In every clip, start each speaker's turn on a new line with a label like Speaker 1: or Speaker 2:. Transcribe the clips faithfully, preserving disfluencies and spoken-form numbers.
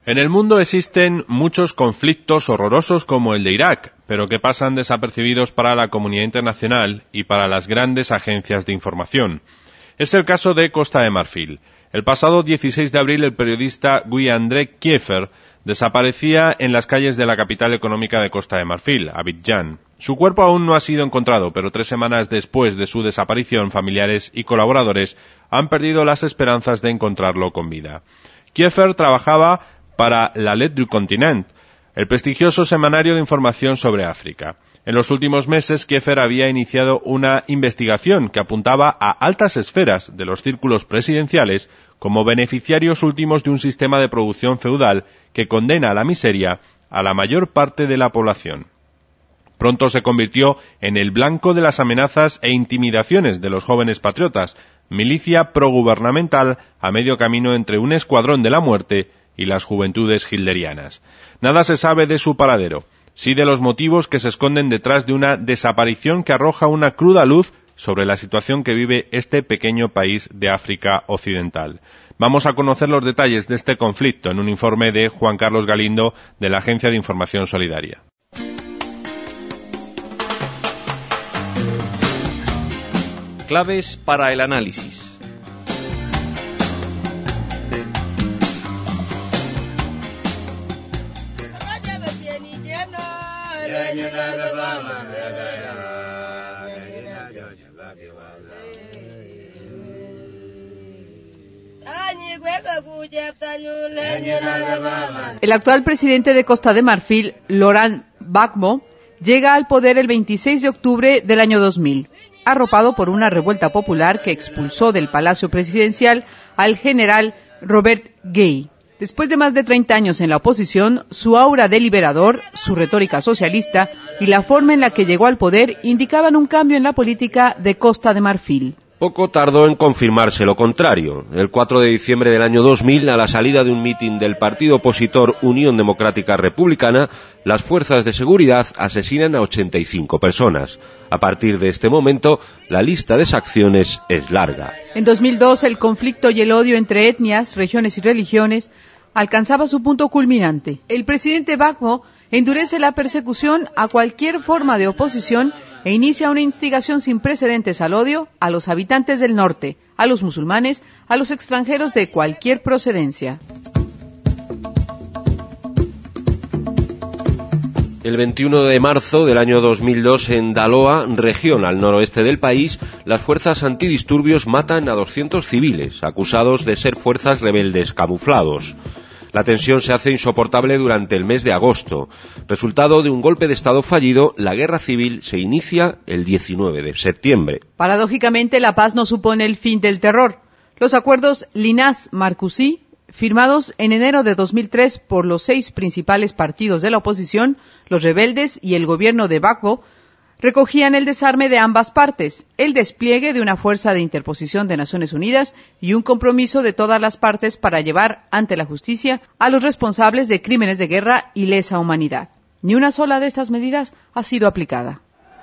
Speaker 1: En el mundo existen muchos conflictos horrorosos como el de Irak, pero que pasan desapercibidos para la comunidad internacional y para las grandes agencias de información. Es el caso de Costa de Marfil. El pasado dieciséis de abril el periodista Guy André Kieffer desaparecía en las calles de la capital económica de Costa de Marfil, Abidjan. Su cuerpo aún no ha sido encontrado, pero tres semanas después de su desaparición, familiares y colaboradores han perdido las esperanzas de encontrarlo con vida. Kieffer trabajaba para La Lettre du Continent, el prestigioso semanario de información sobre África. En los últimos meses, Kieffer había iniciado una investigación que apuntaba a altas esferas de los círculos presidenciales como beneficiarios últimos de un sistema de producción feudal que condena a la miseria a la mayor parte de la población. Pronto se convirtió en el blanco de las amenazas e intimidaciones de los jóvenes patriotas, milicia progubernamental a medio camino entre un escuadrón de la muerte y las juventudes hilderianas. Nada se sabe de su paradero, sí de los motivos que se esconden detrás de una desaparición que arroja una cruda luz sobre la situación que vive este pequeño país de África Occidental. Vamos a conocer los detalles de este conflicto en un informe de Juan Carlos Galindo de la Agencia de Información Solidaria.
Speaker 2: Claves para el análisis.
Speaker 3: El actual presidente de Costa de Marfil, Laurent Gbagbo, llega al poder el veintiséis de octubre del año dos mil, arropado por una revuelta popular que expulsó del Palacio Presidencial al general Robert Guei. Después de más de treinta años en la oposición, su aura de liberador, su retórica socialista y la forma en la que llegó al poder indicaban un cambio en la política de Costa de Marfil.
Speaker 4: Poco tardó en confirmarse lo contrario. El cuatro de diciembre del año dos mil, a la salida de un mitin del partido opositor Unión Democrática Republicana, las fuerzas de seguridad asesinan a ochenta y cinco personas. A partir de este momento, la lista de exacciones es larga.
Speaker 3: En dos mil dos, el conflicto y el odio entre etnias, regiones y religiones alcanzaba su punto culminante. El presidente Gbagbo endurece la persecución a cualquier forma de oposición e inicia una instigación sin precedentes al odio a los habitantes del norte, a los musulmanes, a los extranjeros de cualquier procedencia.
Speaker 4: El veintiuno de marzo del año dos mil dos, en Daloa, región al noroeste del país, las fuerzas antidisturbios matan a doscientos civiles, acusados de ser fuerzas rebeldes camuflados. La tensión se hace insoportable durante el mes de agosto. Resultado de un golpe de Estado fallido, la guerra civil se inicia el diecinueve de septiembre.
Speaker 3: Paradójicamente, la paz no supone el fin del terror. Los acuerdos Linas-Marcoussis, firmados en enero de dos mil tres por los seis principales partidos de la oposición, los rebeldes y el gobierno de Gbagbo, recogían el desarme de ambas partes, el despliegue de una fuerza de interposición de Naciones Unidas y un compromiso de todas las partes para llevar ante la justicia a los responsables de crímenes de guerra y lesa humanidad. Ni una sola de estas medidas ha sido aplicada.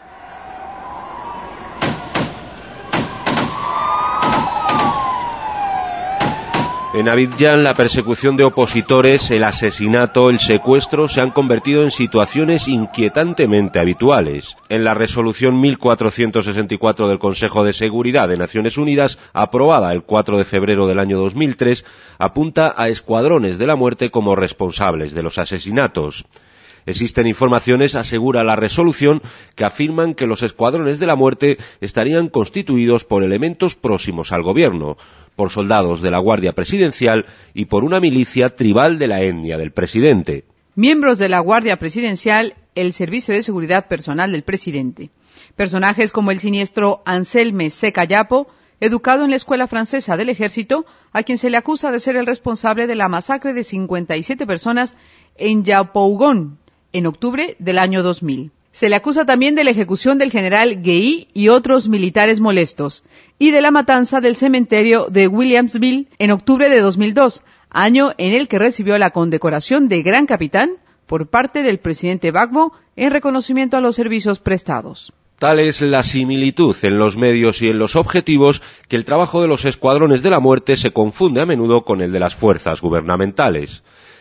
Speaker 4: En Abidjan, la persecución de opositores, el asesinato, el secuestro se han convertido en situaciones inquietantemente habituales. En la resolución mil cuatrocientos sesenta y cuatro del Consejo de Seguridad de Naciones Unidas, aprobada el cuatro de febrero del año dos mil tres, apunta a escuadrones de la muerte como responsables de los asesinatos. Existen informaciones, asegura la resolución, que afirman que los escuadrones de la muerte estarían constituidos por elementos próximos al gobierno, por soldados de la Guardia Presidencial y por una milicia tribal de la etnia del presidente.
Speaker 3: Miembros de la Guardia Presidencial, el Servicio de Seguridad Personal del presidente. Personajes como el siniestro Anselme Sekayapo, educado en la Escuela Francesa del Ejército, a quien se le acusa de ser el responsable de la masacre de cincuenta y siete personas en Yapougón, en octubre del año dos mil. Se le acusa también de la ejecución del general Guei y otros militares molestos, y de la matanza del cementerio de Williamsville en octubre de dos mil dos, año en el que recibió la condecoración de Gran Capitán por parte del presidente Gbagbo en reconocimiento a los servicios prestados.
Speaker 4: Tal es la similitud en los medios y en los objetivos que el trabajo de los escuadrones de la muerte se confunde a menudo con el de las fuerzas gubernamentales.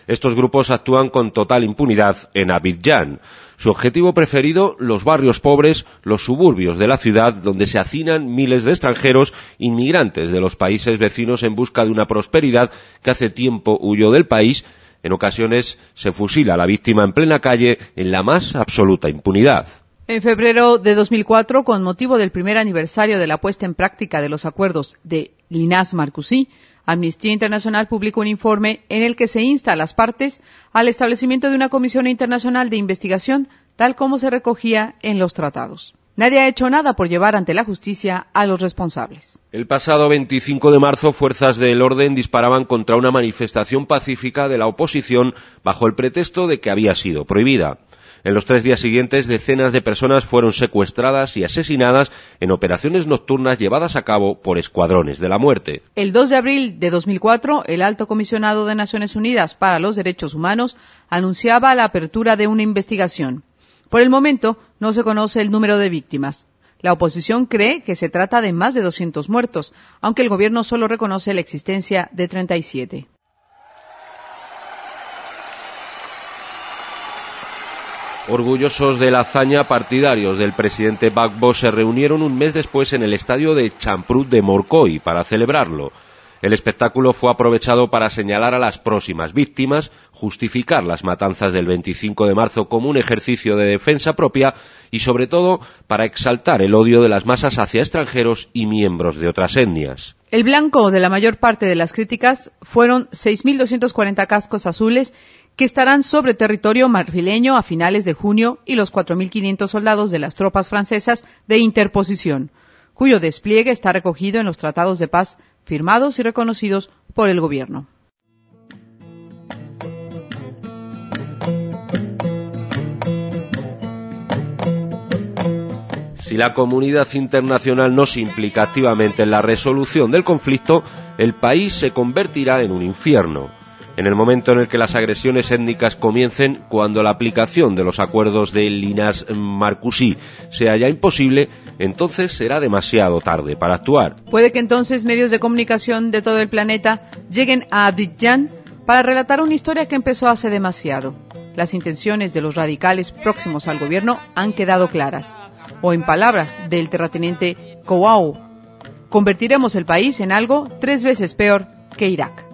Speaker 4: Estos grupos actúan con total impunidad en Abidjan. Su objetivo preferido, los barrios pobres, los suburbios de la ciudad, donde se hacinan miles de extranjeros inmigrantes de los países vecinos en busca de una prosperidad que hace tiempo huyó del país. En ocasiones se fusila a la víctima en plena calle en la más absoluta impunidad.
Speaker 3: En febrero de dos mil cuatro, con motivo del primer aniversario de la puesta en práctica de los acuerdos de Linas-Marcoussis, Amnistía Internacional publicó un informe en el que se insta a las partes al establecimiento de una comisión internacional de investigación, tal como se recogía en los tratados. Nadie ha hecho nada por llevar ante la justicia a los responsables.
Speaker 4: El pasado veinticinco de marzo, fuerzas del orden disparaban contra una manifestación pacífica de la oposición bajo el pretexto de que había sido prohibida. En los tres días siguientes, decenas de personas fueron secuestradas y asesinadas en operaciones nocturnas llevadas a cabo por escuadrones de la muerte.
Speaker 3: El dos de abril de dos mil cuatro, el Alto Comisionado de Naciones Unidas para los Derechos Humanos anunciaba la apertura de una investigación. Por el momento, no se conoce el número de víctimas. La oposición cree que se trata de más de doscientos muertos, aunque el gobierno solo reconoce la existencia de treinta y siete.
Speaker 4: Orgullosos de la hazaña, partidarios del presidente Gbagbo se reunieron un mes después en el estadio de Champrut de Morcoy para celebrarlo. El espectáculo fue aprovechado para señalar a las próximas víctimas, justificar las matanzas del veinticinco de marzo como un ejercicio de defensa propia y, sobre todo, para exaltar el odio de las masas hacia extranjeros y miembros de otras etnias.
Speaker 3: El blanco de la mayor parte de las críticas fueron seis mil doscientos cuarenta cascos azules que estarán sobre territorio marfileño a finales de junio y los cuatro mil quinientos soldados de las tropas francesas de interposición, cuyo despliegue está recogido en los tratados de paz firmados y reconocidos por el gobierno.
Speaker 4: Si la comunidad internacional no se implica activamente en la resolución del conflicto, el país se convertirá en un infierno. En el momento en el que las agresiones étnicas comiencen, cuando la aplicación de los acuerdos de Linas-Marcoussis sea ya imposible, entonces será demasiado tarde para actuar.
Speaker 3: Puede que entonces medios de comunicación de todo el planeta lleguen a Abidjan para relatar una historia que empezó hace demasiado. Las intenciones de los radicales próximos al gobierno han quedado claras. O en palabras del terrateniente Kouao, convertiremos el país en algo tres veces peor que Irak.